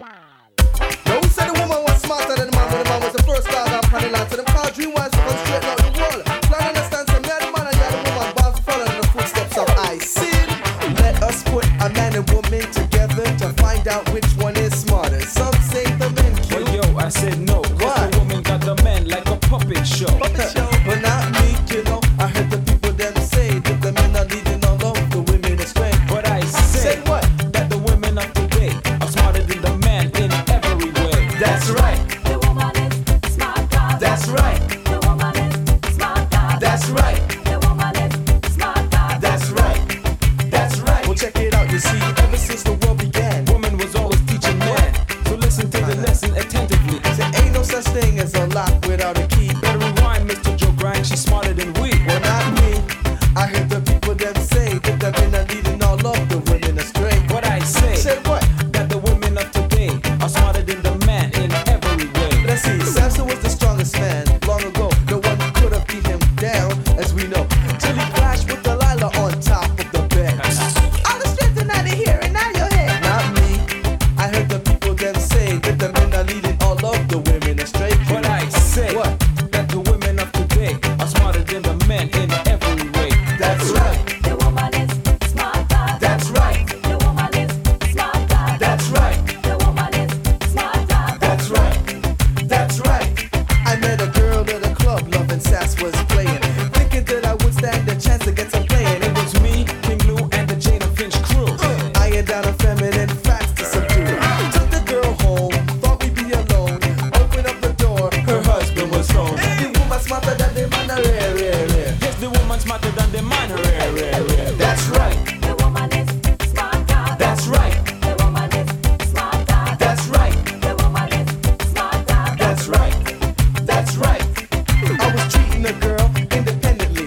Now who said the woman was smarter than the man when the man was the first star on planet land? So them called dream wives to come straight out the world. Plan understand some man and man and the woman bound to follow in the footsteps of I sin. Let us put a man and woman together to find out which one is smarter. Some say the men cute. Well, yo, I said no. Why? The woman got the man like a puppet show. But not me, you know. I heard the people them say that the men are leading all of the women astray. But I say what? that the women of today are smarter than the man in every way. That's right. The woman is smarter. That's right. The woman is smarter. That's right. The woman is smarter. That's right. That's right. Well, check it out. You see, ever since the world began, Woman was always teaching man. So listen to the lesson attentively. there ain't no such thing as a lock without a key. Better rewind, Mr. Joe Grind. She's smarter than we. Well, not me. I heard the people them say that the men are leading all of the women astray. What I say Said what? that the women of today are smarter than the man in every way. Let's see. Samson was the strongest man long ago. No one could have beat him down, as we know. Till he clashed with Delilah on top of the bed. All the strength out of here and out your head. Not me. I heard the people them say that the men are leading all of the women astray. What I say What? that the women of today are smarter than the men in every way. That's right. The woman is smarter. That's right. The woman is smarter. That's right. The woman is smarter. That's right. That's right. I met a girl at a club, loving sass was playing, thinking that I would stand a chance to get some playing. It was me, King Lou, and the Jada Finch crew. I ain't down a feminine facts to subdue. Took the girl home, thought we'd be alone. Opened up the door, her husband was home. The woman smarter than the man, rare, rare, rare. Yes, the woman smarter than the man. Rare, rare, rare. That's right. The woman is smarter. That's right. The woman is smarter. That's right. The woman is smarter. That's right. That's right. I was treating a girl independently.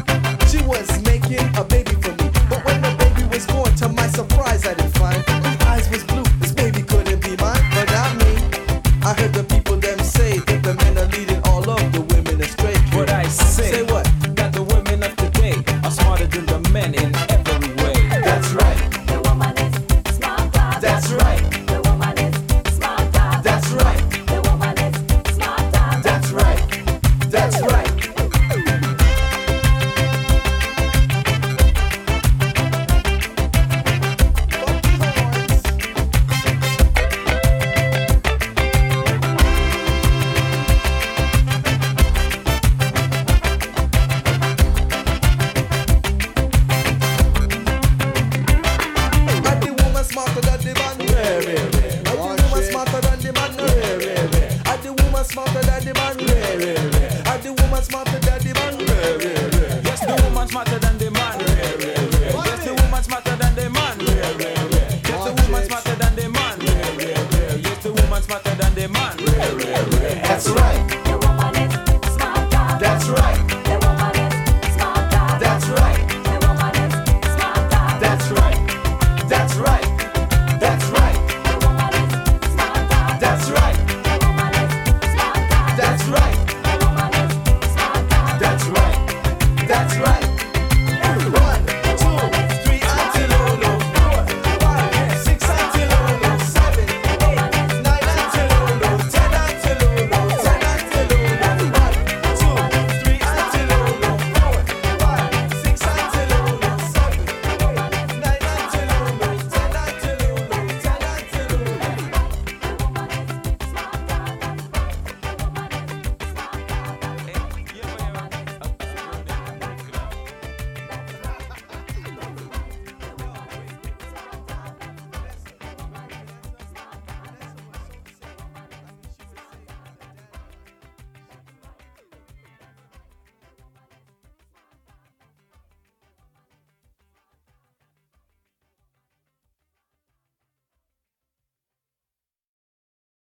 She was making a baby for me. But when the baby was born, to my surprise, I didn't find his eyes was blue. This baby couldn't be mine, but not me. I heard the people them say that the men are leading all of the women astray. What I say, Say what? that the women of today are smarter than the men in every way. That's right. The woman is smarter. That's right. The woman is smarter. That's right. The woman is smarter. That's right. That's right. Are the woman smarter than the man? Rare, rare, rare. Are the woman smarter than the man? Rare, rare, rare. Are the woman smarter than the man? Rare, rare, rare. Are the woman smarter than the man? Rare, rare, rare. Yes, the woman smarter than the man. Rare, rare, rare. Yes, the woman smarter than the man. Rare, rare, rare. Yes, the woman smarter than the man. Rare, rare, rare. Yes, the woman smarter than the man. Rare, rare, rare. That's right.